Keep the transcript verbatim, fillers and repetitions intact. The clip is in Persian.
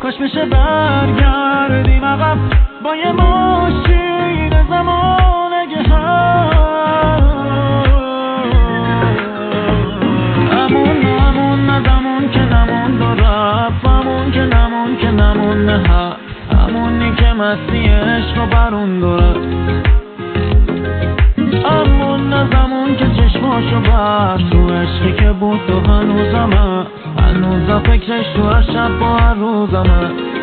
کاش میشه برگردیم عقب با یه ماشین زمان اگه همون همون ندمون که نمون دو رفت همون که نمون که نمون نه همونی که مستی عشق و برون دوره همون نزمون که چشماشو بست تو عشقی که بود تو هنوزمه هنوزم فکرش تو هر شب با هر روزمه